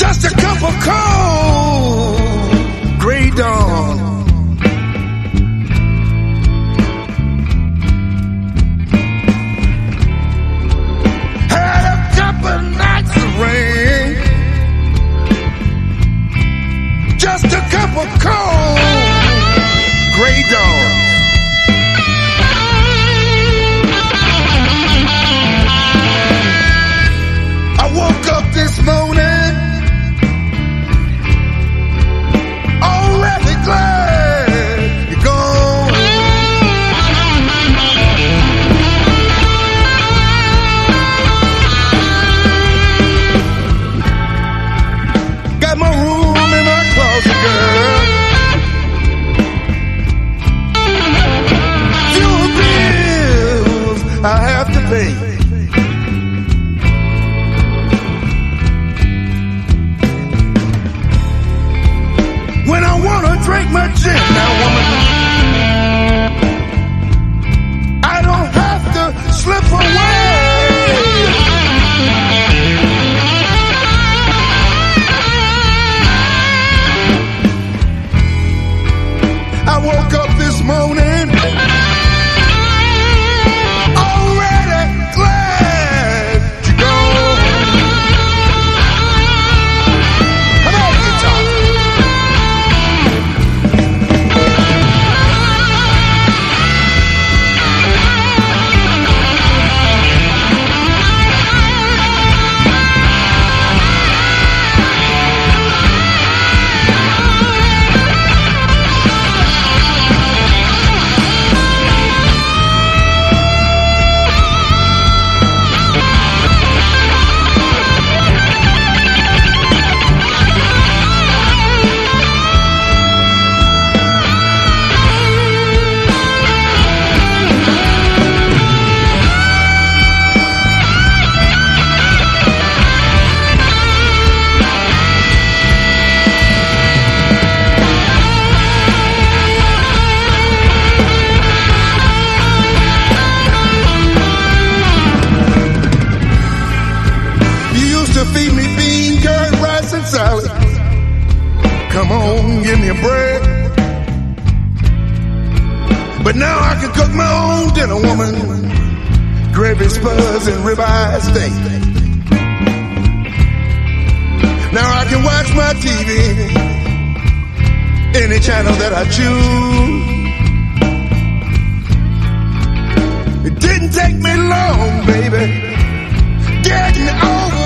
Just a cup of cold gray dawn. Had a couple nights of rain. Just a cup of cold gray dawn. I woke up this morning already glad you're gone. Got my room in my closet, girl. Few bills I have to pay. When I wanna drink my gin, now woman, I don't have to slip away. I woke up this morning already glad you're gone. Come on, guitar. Feed me bean, curd, rice, and salad. Come on, give me a break. But now I can cook my own dinner, woman. Gravy, spuds, and ribeye steak. Now I can watch my TV, any channel that I choose. It didn't take me long, baby, getting over